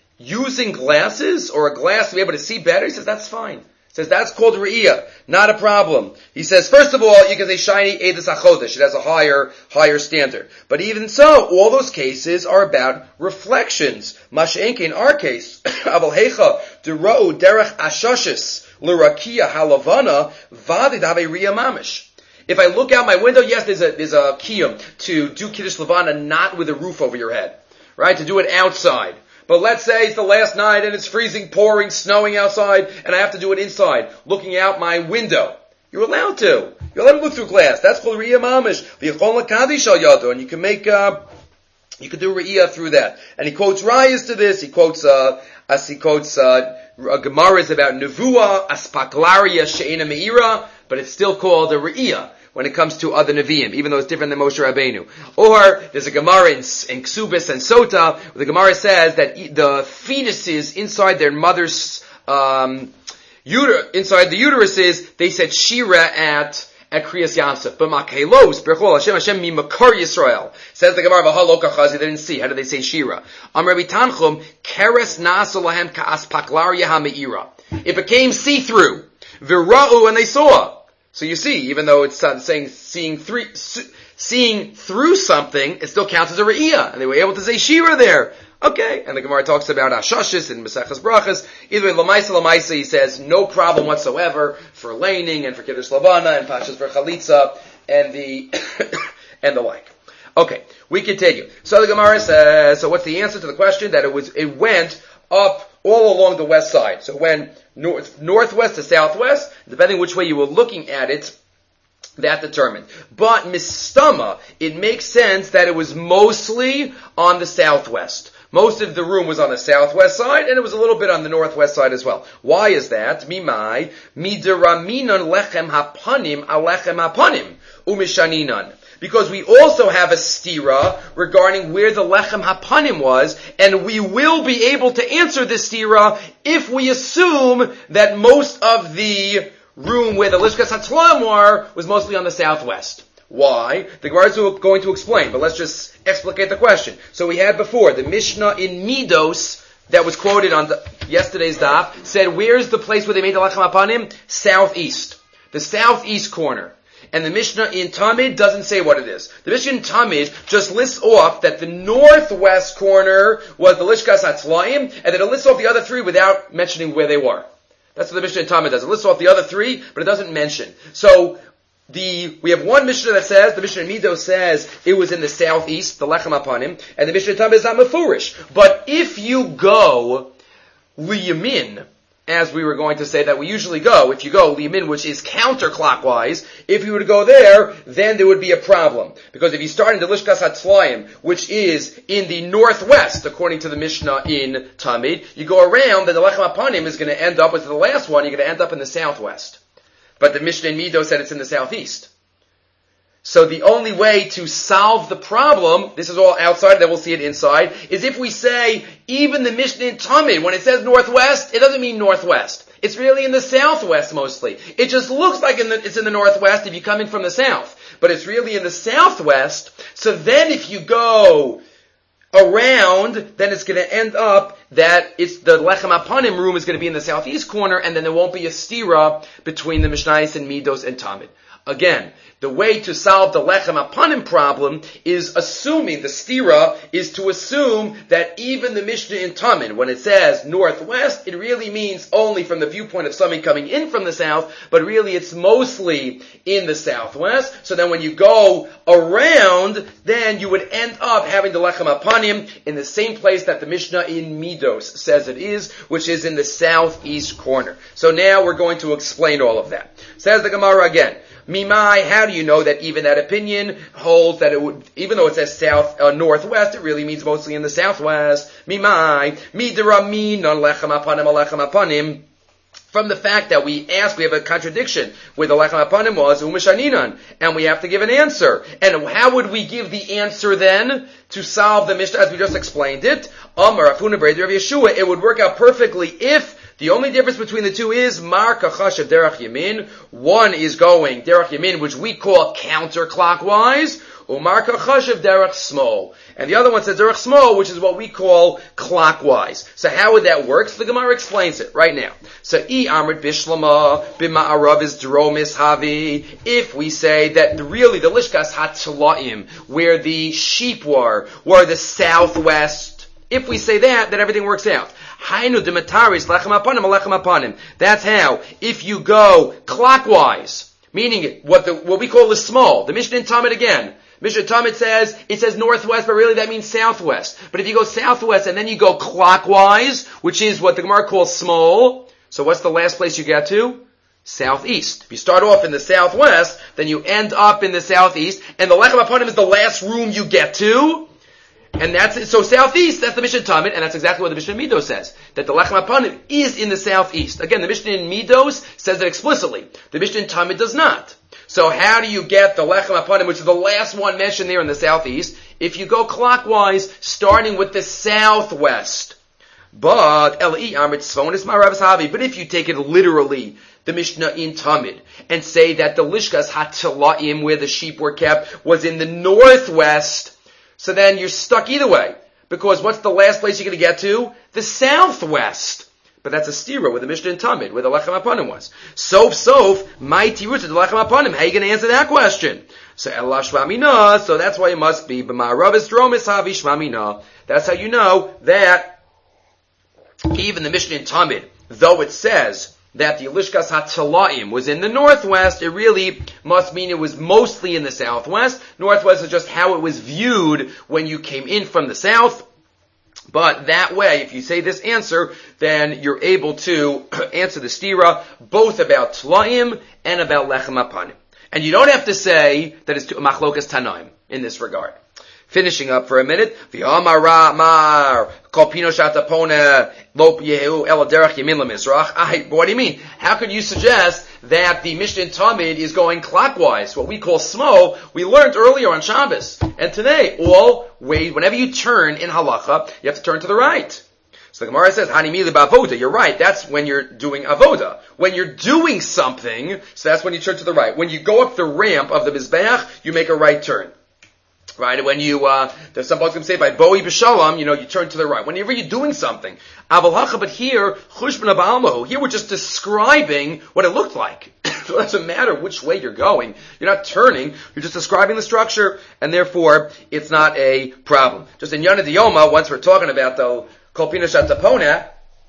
using glasses or a glass to be able to see better, he says that's fine. He says that's called re'iyah, not a problem. He says, first of all, you can say shiny edus achodesh. It has a higher, higher standard. But even so, all those cases are about reflections. Mash'enke, in our case, aval hecha dera'u derech ashashis l'rakia halavana vadid have re'iyah mamish. If I look out my window, yes, there's a, there's a kiyum to do Kiddush Levana not with a roof over your head. Right? To do it outside. But let's say it's the last night and it's freezing, pouring, snowing outside, and I have to do it inside, looking out my window. You're allowed to. You're allowed to look through glass. That's called Re'iyah Mamish. And you can make, uh, you can do Re'iyah through that. And he quotes Rayas to this. He quotes, uh, as he quotes, uh, Gemaras about Nevuah, Aspaklaria, She'ena Me'ira, but it's still called a Re'iyah when it comes to other Nevi'im, even though it's different than Moshe Rabbeinu. Or, there's a Gemara in, in Ksubis and Sota, where the Gemara says that the fetuses inside their mother's, um, uter- inside the uteruses, they said Shira at, at Kriyas Yamsuf. But Makelos, Berchol, Hashem, Hashem, Mi Makar Yisrael. Says the Gemara, V'haloka Chazi, they didn't see. How did they say Shira? Am Rabbi Tanchum, Keres Naso Lahem Ka'as Paklaria HaMe'ira. It became see-through. V'ra'u, and they saw. So you see, even though it's uh, saying seeing through, seeing through something, it still counts as a re'iyah. And they were able to say shira there. Okay. And the Gemara talks about Ashashis and Maseches Brachas. Either way, Lamaisa Lamaisa, he says, no problem whatsoever for laning and for Kiddush Lavana and Pashas for Chalitza and the, and the like. Okay. We continue. So the Gemara says, so what's the answer to the question? That it was, it went up all along the west side. So when north, northwest to southwest, depending which way you were looking at it, that determined. But mistama, it makes sense that it was mostly on the southwest. Most of the room was on the southwest side, and it was a little bit on the northwest side as well. Why is that? Mimai, mideraminan lechem hapanim alechem hapanim, umishaninan. Because we also have a stira regarding where the lechem hapanim was, and we will be able to answer this stira if we assume that most of the room where the Lishkas HaTlaim were was mostly on the southwest. Why? The Gemara is going to explain, but let's just explicate the question. So we had before, the Mishnah in Midos, that was quoted on the, yesterday's daf, said, where's the place where they made the lechem hapanim? Southeast. The southeast corner. And the Mishnah in Tamid doesn't say what it is. The Mishnah in Tamid just lists off that the northwest corner was the Lishkas HaTlaim, and then it lists off the other three without mentioning where they were. That's what the Mishnah in Tamid does. It lists off the other three, but it doesn't mention. So, the, we have one Mishnah that says, the Mishnah in Mido says it was in the southeast, the Lechem Hapanim, and the Mishnah in Tamid is not mefurish. But if you go liyamin, as we were going to say that we usually go, if you go liyamin, which is counterclockwise, if you were to go there, then there would be a problem. Because if you start in the Lishkas HaTlaim, which is in the northwest, according to the Mishnah in Tamid, you go around, then the Lechem Hapanim is going to end up with the last one, you're going to end up in the southwest. But the Mishnah in Mido said it's in the southeast. So the only way to solve the problem, this is all outside, then we'll see it inside, is if we say, even the Mishnah in Tamid, when it says northwest, it doesn't mean northwest. It's really in the southwest mostly. It just looks like in the, it's in the northwest if you come in from the south. But it's really in the southwest. So then if you go around, then it's going to end up that it's the Lechem Hapanim room is going to be in the southeast corner, and then there won't be a stira between the Mishnayos and Midos and Tamid. Again, the way to solve the Lechem Hapanim problem is assuming, the stira is to assume that even the Mishnah in Tamid, when it says northwest, it really means only from the viewpoint of somebody coming in from the south, but really it's mostly in the southwest. So then when you go around, then you would end up having the Lechem Hapanim in the same place that the Mishnah in Midos says it is, which is in the southeast corner. So now we're going to explain all of that. Says the Gemara again. Mimai, how do you know that even that opinion holds that it would, even though it says south, uh, northwest, it really means mostly in the southwest? Mimai, midiramin on lechem hapanim alechem hapanim. From the fact that we ask, we have a contradiction where the lechem hapanim was umishaninan, and we have to give an answer. And how would we give the answer then to solve the Mishnah as we just explained it? Amar Afuna Breder of Yeshua. It would work out perfectly if The only difference between the two is Mar Kachashav Derech Yamin. One is going Derech Yamin, which we call counterclockwise, Umar Kachashav Derech Small. And the other one says Derech Small, which is what we call clockwise. So how would that work? So the Gemara explains it right now. So I Amrit Bishlama B'Ma'arav is Dromis Havi. If we say that the, really the Lishkas HaTlaim, where the sheep were, were the southwest, if we say that, then everything works out. Hainu demataris lechem apanim alechem apanim. That's how. If you go clockwise, meaning what the what we call the small, the Mishnah in Talmud again. Mishnah Talmud says it says northwest, but really that means southwest. But if you go southwest and then you go clockwise, which is what the Gemara calls small, so what's the last place you get to? Southeast. If you start off in the southwest, then you end up in the southeast, and the lechem apanim is the last room you get to. And that's it. So southeast, that's the Mishnah Talmud, and that's exactly what the Mishnah in Midos says. That the Lechem Apanim is in the southeast. Again, the Mishnah in Midos says it explicitly. The Mishnah in Talmud does not. So how do you get the Lechem Apanim, which is the last one mentioned there in the southeast? If you go clockwise, starting with the southwest. But, Eli Amrit Tzvonis Ma'arav Havi. But if you take it literally, the Mishnah in Talmud, and say that the Lishkas HaTlaim, where the sheep were kept, was in the northwest, so then you're stuck either way. Because what's the last place you're going to get to? The southwest. But that's a stira with the Mishnah in Talmud, where the Lechem Apanim was. Sof, sof, mighty roots of the Lechem Apanim. How are you going to answer that question? So, Elah Shvamina, so that's why it must be, B'ma'arav is dromis havi Shvamina. That's how you know that even the Mishnah in Talmud, though it says that the Lishkas HaTlaim was in the northwest, it really must mean it was mostly in the southwest. Northwest is just how it was viewed when you came in from the south. But that way, if you say this answer, then you're able to answer the stira both about Tlaim and about Lechem Apanim. And you don't have to say that it's Machlokas Tanaim in this regard. Finishing up for a minute, V'amar mar kol pino shatapona lo yehu el derech yamin lemizrach. What do you mean? How could you suggest that the Mishnah in Talmud is going clockwise, what we call small? We learned earlier on Shabbos, and today, all ways, whenever you turn in halacha, you have to turn to the right. So the Gemara says, Hanimili ba'avoda. You're right. That's when you're doing avoda. When you're doing something, so that's when you turn to the right. When you go up the ramp of the mizbeach, you make a right turn. Right? When you, uh, there's some folks going to say by Boi B'Shalom, you know, you turn to the right. Whenever you're doing something. Aval hacha, but here, Chushbon Ab'almahu, here we're just describing what it looked like. So it doesn't matter which way you're going. You're not turning. You're just describing the structure, and therefore, it's not a problem. Just in Yana Diyoma, once we're talking about the Kol Pino Shatapona,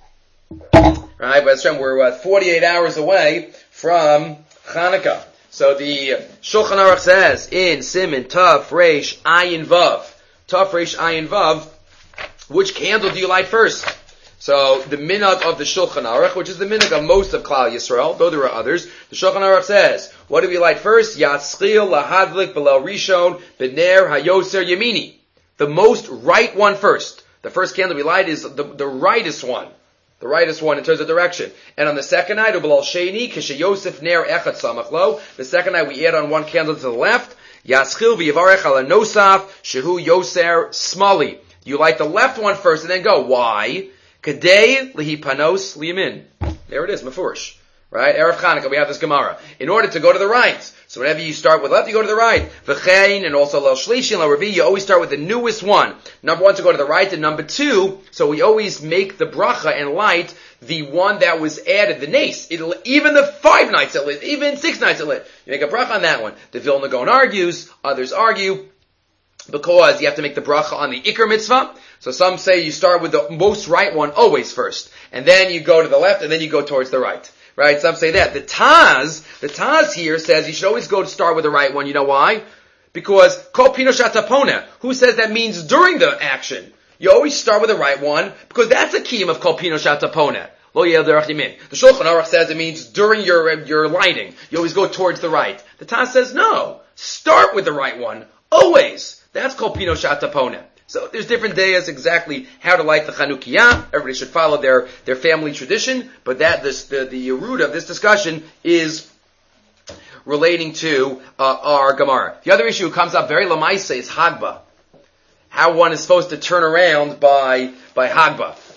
right, but we're uh, forty-eight hours away from Hanukkah. So the Shulchan Aruch says in Siman Taf Reish Ayin Vav, Taf Reish Ayin Vav, which candle do you light first? So the minhag of the Shulchan Aruch, which is the minhag of most of Klal Yisrael, though there are others, the Shulchan Aruch says, what do we light first? Yatzchil lahadlik below Rishon bener hayoser yamini. The most right one first. The first candle we light is the, the rightest one. The rightest one in terms of direction. And on the second night, Ubalal Sheni, Kishe Yosef Ner Echat Samachlo. The second night we add on one candle to the left. Yaschil v'yivarech ala nosaf, Shehu Yoser Smali. You light the left one first and then go. Why? Kadei lihi panos liyamin. There it is, Mefurish. Right? Erev Chanukah, we have this Gemara. In order to go to the right. So whenever you start with left, you go to the right. V'chein, and also Lel Shlishi and Lel Revi, you always start with the newest one. Number one to go to the right, and number two, so we always make the bracha and light the one that was added, the nace. It'll, even the five nights it lit, even six nights it lit. You make a bracha on that one. The Vilna Gaon argues, others argue, because you have to make the bracha on the Iker mitzvah. So some say you start with the most right one always first, and then you go to the left, and then you go towards the right. Right? Some say that. The Taz, the Taz here says you should always go to start with the right one. You know why? Because Kol Pino Shatapona. Who says that means during the action? You always start with the right one, because that's a kiyum of Kol Pino Shatapona. Lo Yel Derech Yamin. The Shulchan Aruch says it means during your, your lighting. You always go towards the right. The Taz says no. Start with the right one. Always. That's Kol Pino Shatapona. So there's different days exactly how to light the Chanukiah. Everybody should follow their, their family tradition, but that this, the, the root of this discussion is relating to uh, our Gemara. The other issue comes up very lamaisa is Hagba. How one is supposed to turn around by by Hagba.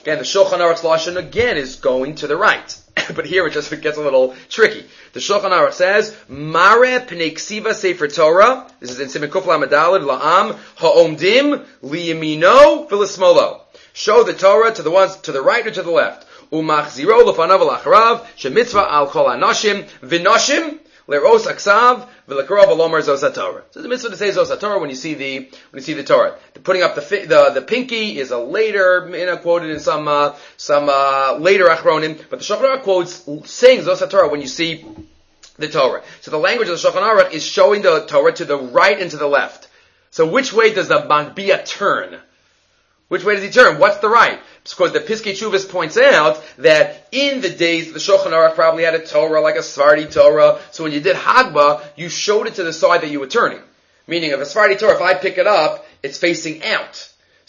Again, the Shulchan Aruch's Lashon again is going to the right. But here it just gets a little tricky. The Shulchan Aruch says, Mare pnei ksiva sefer Torah, this is in Siman Kuf Lamed Daled, La'am ha'omdim liyamino v'lismolo. Show the Torah to the ones to the right or to the left. Umachziro lefanav v'lacharav, shemitzvah al kol anashim, v'noshim, le'ros aksav, v'lekarov v'lomer zos HaTorah. So the mitzvah to say zos HaTorah when you see the, when you see the Torah. The putting up the, the, the pinky is a later, you know, quoted in some, uh, some, uh, later achronim, but the Shulchan Aruch quotes saying zos HaTorah when you see the Torah. So the language of the Shulchan Aruch is showing the Torah to the right and to the left. So which way does the Magbia turn? Which way does he turn? What's the right? Because the Piskei Teshuvos points out that in the days the Shulchan Aruch probably had a Torah like a Sephardi Torah, so when you did Hagbah, you showed it to the side that you were turning. Meaning, if a Sephardi Torah, if I pick it up, it's facing out.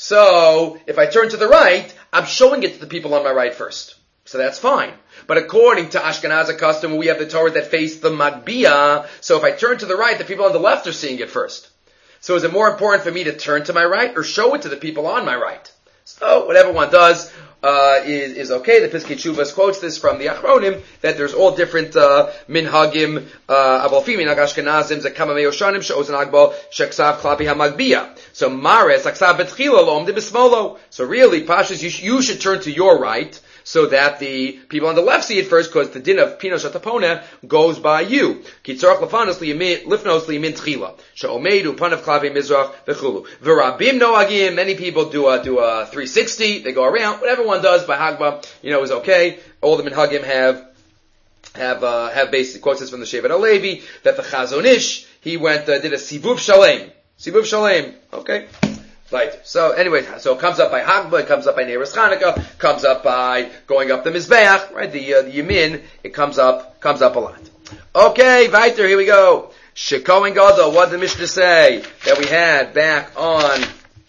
So, if I turn to the right, I'm showing it to the people on my right first. So that's fine. But according to Ashkenazi custom, we have the Torah that face the Magbia, so if I turn to the right, the people on the left are seeing it first. So is it more important for me to turn to my right or show it to the people on my right? So whatever one does uh, is is okay. The Piskei Teshuvos quotes this from the Achronim that there's all different uh, minhagim, abalfi minhag Ashkenazim zekama me'oshanim she'ozen agbo sheksav klapi hamagbia. So mares aksav betchila lo omdim b'smolo. So really, Pashas, you, sh- you should turn to your right, so that the people on the left see it first, because the din of Pino Shatapona goes by you. Kitzarach lefanos lifnos liyamin tchila. She'omedu panav klavi mizrach v'chulu. V'rabim noagim, many people do a, do a three sixty, they go around. Whatever one does by Hagbah, you know, is okay. All the minhagim have, have, uh, have basic quotes from the Shevet HaLevi, that the Chazon Ish, he went, uh, did a Sivuv Shalem. Sivuv Shalem. Okay. Right. So anyway, so it comes up by Hagbah, it comes up by Neiros Chanukah, comes up by going up the Mizbeach, right? The, uh, the Yamin, it comes up, comes up a lot. Okay, weiter, here we go. Shekohen Gadol, what did the Mishnah say that we had back on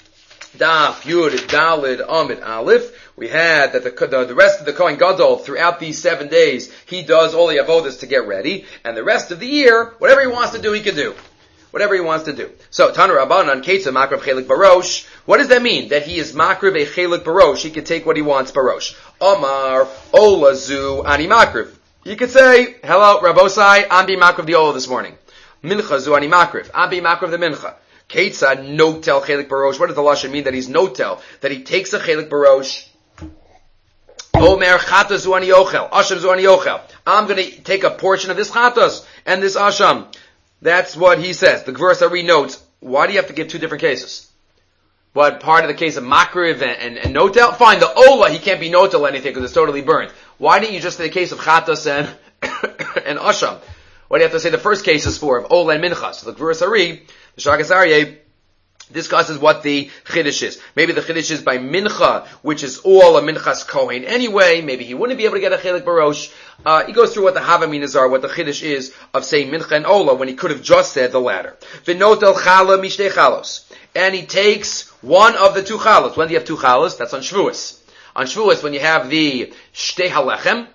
Daf Yud Dalid Amid Aleph? We had that the, the, the rest of the Kohen Gadol, throughout these seven days, he does all the avodas to get ready, and the rest of the year, whatever he wants to do, he can do. Whatever he wants to do. So, Tanu Rabbanan, Ketzah Makrav Chelik Barosh. What does that mean? That he is Makrav a Chelik Barosh. He can take what he wants Barosh. Omar Olazu Ani Makrav. You could say, hello, Rabbosai, I'm being Makrav the Ola this morning. Mincha Zu Ani Makrav. I'm being Makrav the Mincha. Ketzah Notel Chelik Barosh. What does the Lashon mean that he's Notel? That he takes a Chelik Barosh. Omer Chata Zu Ani Yochel. Asham Zu Ani Yochel. I'm going to take a portion of this Chatas and this Asham. That's what he says. The Gvurah Sari notes, why do you have to give two different cases? What, part of the case of Makriv and, and, and Notel? Fine, the Ola, he can't be Notel anything because it's totally burned. Why didn't you just say the case of Chatas and, and Asham? What do you have to say the first case is for, of Ola and Mincha? So the Gvurah Sari, the Shagas Aryeh, discusses what the Chiddush is. Maybe the Chiddush is by Mincha, which is all a Minchas Kohen anyway. Maybe he wouldn't be able to get a Chelik Barosh. Uh, he goes through what the Havaminas are, what the Chiddush is of saying Mincha and Ola when he could have just said the latter. V'notel Chala Mishtei Chalos. And he takes one of the two Chalos. When do you have two Chalos? That's on Shavuos. On Shavuos, when you have the Shtei HaLechem,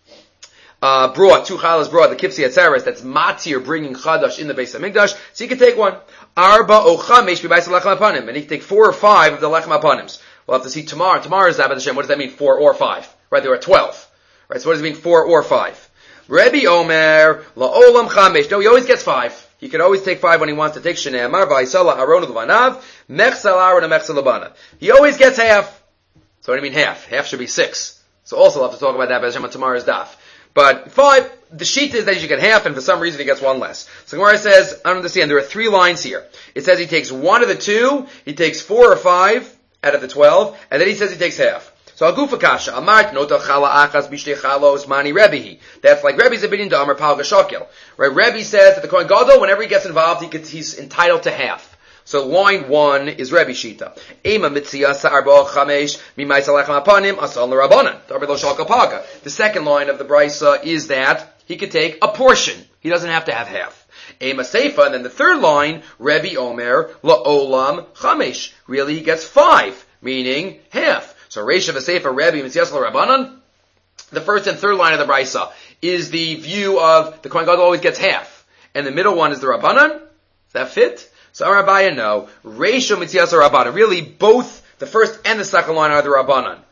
Uh, brought, two chalas brought, the kipsi atzeres, that's matir, bringing chadash in the Beis HaMikdash, so you can take one. Arba o chamesh b'bayis lechem apanim, and he can take four or five of the lechem apanims. We'll have to see tomorrow, tomorrow's Zabbat Hashem, what does that mean, four or five? Right, there are twelve. Right, so what does it mean, four or five? Rebbe Omer, la'olam chamesh, no, he always gets five. He can always take five when he wants to take Shnei Amar, v'aisala aron l'vanav, mechsal aron mechsal l'banav. He always gets half. So what do you mean half? Half should be six. So also we'll have to talk about that Hashem on tomorrow's daf. But five, the sheet is that he should get half, and for some reason he gets one less. So Gemara says, I don't understand, there are three lines here. It says he takes one of the two, he takes four or five out of the twelve, and then he says he takes half. So Agufa Kasha, Amart Nota Chala Achas Bishtei Chalos Mani Rebbehi. That's like Rebbe's opinion to Amar Pal Gashakil. Right, Rebbe says that the Kohen Gadol, whenever he gets involved, he gets, he's entitled to half. So line one is Rebbe Shita. Ema mitzia sa'arba chamesh mimay salachem apanim asal l'rabanan. The second line of the brisa is that he could take a portion. He doesn't have to have half. Ema seifa, and then the third line, Rebbe Omer la'olam chamesh. Really, he gets five, meaning half. So Reisha v'seifa Rebbe mitzias l'rabanan. The first and third line of the brisa is the view of the Kohen Gadol always gets half, and the middle one is the Rabbanan. Does that fit? So our Rabbiya no. Reisha mitzias Rabbanan. Really, both the first and the second line are the Rabbanan.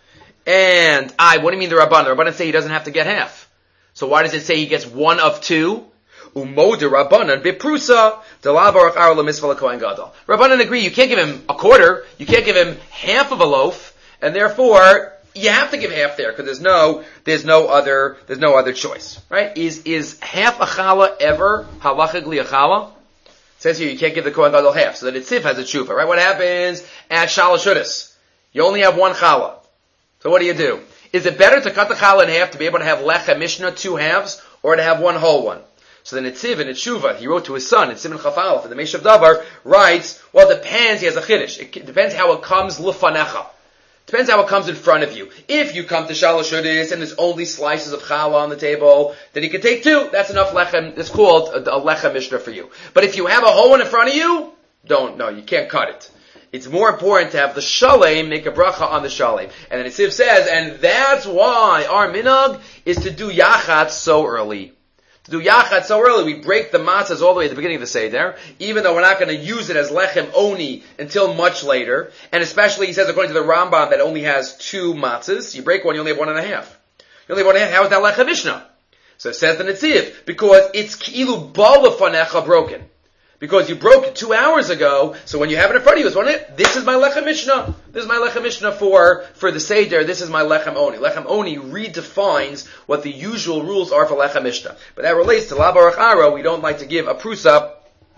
And I, what do you mean the Rabbanan? The Rabbanan say he doesn't have to get half. So why does it say he gets one of two? Umo de Rabbanan beprusa de la baruch ar lemisva lekohen gadol. Rabbanan agree. You can't give him a quarter. You can't give him half of a loaf, and therefore you have to give half there because there's no there's no other there's no other choice, right? Is is half a challah ever halachically a challah? It says here you can't give the kohen gadol half, so that it's if has a tshuva, right? What happens at shalosh shudas? You only have one challah. So what do you do? Is it better to cut the challah in half to be able to have lechem mishnah, two halves, or to have one whole one? So the Netziv in Tshuva, he wrote to his son, in Siman Chaf Aleph, in the Meshav Davar, writes, well, it depends, he has a chiddush. It depends how it comes lefanecha. Depends how it comes in front of you. If you come to Shalosh Shudas and there's only slices of challah on the table, then you can take two. That's enough lechem. It's called a, a lechem mishnah for you. But if you have a whole one in front of you, don't, no, you can't cut it. It's more important to have the shalem make a bracha on the shalem. And then Netziv says, and that's why our minhag is to do yachatz so early. To do yachat so early, we break the matzahs all the way at the beginning of the Seder, even though we're not going to use it as lechem oni until much later. And especially, he says, according to the Rambam, that only has two matzahs. You break one, you only have one and a half. You only have one and a half. How is that lechem mishnah? So it says the Netziv, because it's ki'ilu ba'lefanecha broken. Because you broke it two hours ago, so when you have it in front of you, it's one, this is my lechem mishnah. This is my lechem mishnah for, for the Seder. This is my lechem oni. Lechem oni redefines what the usual rules are for lechem mishnah. But that relates to la baruch aro. We don't like to give a prusa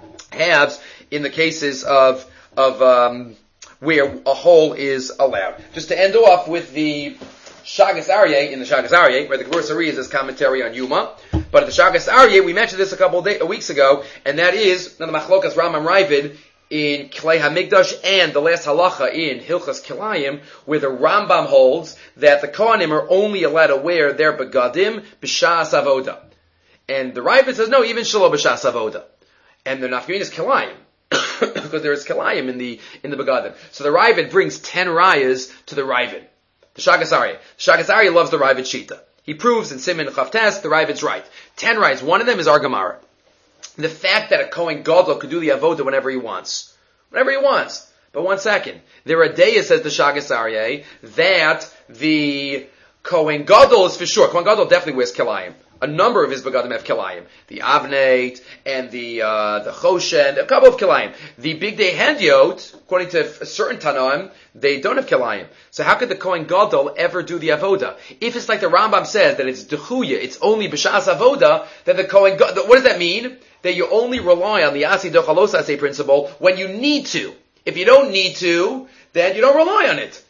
halves in the cases of, of, um, where a whole is allowed. Just to end off with the Shagas Aryeh, in the Shagas Aryeh, where the Gemara Sari is his commentary on Yuma. But at the Shagas Aryeh, we mentioned this a couple of day, weeks ago, and that is, now the Machlokas Rambam Ravid in Klei HaMikdash and the last halacha in Hilchas Kilayim, where the Rambam holds that the Kohanim are only allowed to wear their begadim b'shas avoda. And the Ravid says, no, even shelo b'shas avoda. And the Nafkamin is Kilayim. Because there is Kilayim in the, in the begadim. So the Ravid brings ten rayas to the Ravid. The Shagas Aryeh. The Shagas Aryeh loves the Ravid Shita. He proves in Siman Chaf Tes, the Ravid's right. Ten rights. One of them is our Gemara. The fact that a Kohen Gadol could do the avoda whenever he wants. Whenever he wants. But one second. There are days, says the Shagas Aryeh, that the Kohen Gadol is for sure. Kohen Gadol definitely wears Kilayim. A number of his begadim have Kilayim. The Avneit, and the, uh, the Choshen, a couple of Kilayim. The Big Day Handiot, according to a certain Tanoim, they don't have Kilayim. So how could the Kohen Gadol ever do the Avoda? If it's like the Rambam says, that it's Dechuya, it's only B'shas Avoda, then the Kohen Gadol, what does that mean? That you only rely on the Asi Dochalos Aseh principle when you need to. If you don't need to, then you don't rely on it.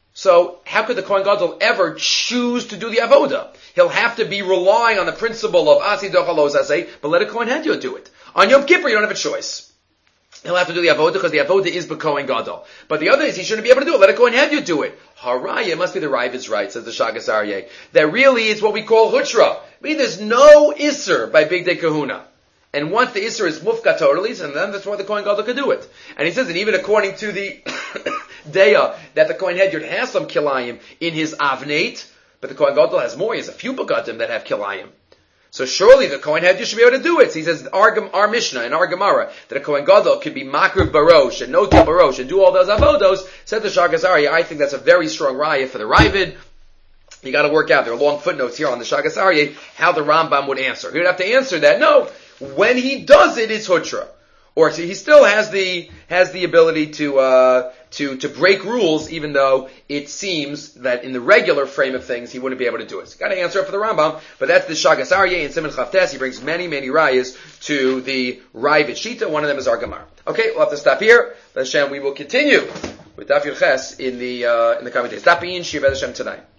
So, how could the Kohen Gadol ever choose to do the Avoda? He'll have to be relying on the principle of Asi Dochalos Aseh, but let a Kohen Hedyot do it. On Yom Kippur, you don't have a choice. He'll have to do the Avoda because the Avoda is B'Kohen Gadol. But the other is he shouldn't be able to do it. Let a Kohen Hedyot do it. Haraya must be the Ravid's right, says the Shagas Aryeh. That really is what we call Hutra. I mean, there's no Isser by Big Day Kahuna. And once the Isser is Mufka totally, and then that's why the Kohen Gadol could do it. And he says that even according to the Deya, that the Kohen Hedyot has some Kilayim in his Avneit, but the Kohen Gadol has more. He has a few Begadim that have Kilayim. So surely the Kohen Hedyot should be able to do it. So he says, our, our Mishnah and our Gemara, that a Kohen Gadol could be Makriv Barosh and Notel Barosh and do all those Avodos, said the Shagas Aryeh. I think that's a very strong raya for the Ravid. You gotta work out, there are long footnotes here on the Shagas Aryeh, how the Rambam would answer. He would have to answer that, no, when he does it, it's Hutra. Or so he still has the, has the ability to, uh, to, to break rules, even though it seems that in the regular frame of things, he wouldn't be able to do it. So got to answer it for the Rambam, but that's the Shagas Aryeh in Siman Chaf Tes. He brings many, many rayas to the Ravid Shita. One of them is our Gemara. Okay, we'll have to stop here. Hashem, we will continue with Daf Yud Ches in the, uh, in the coming days. Stop in Shiva Hashem tonight.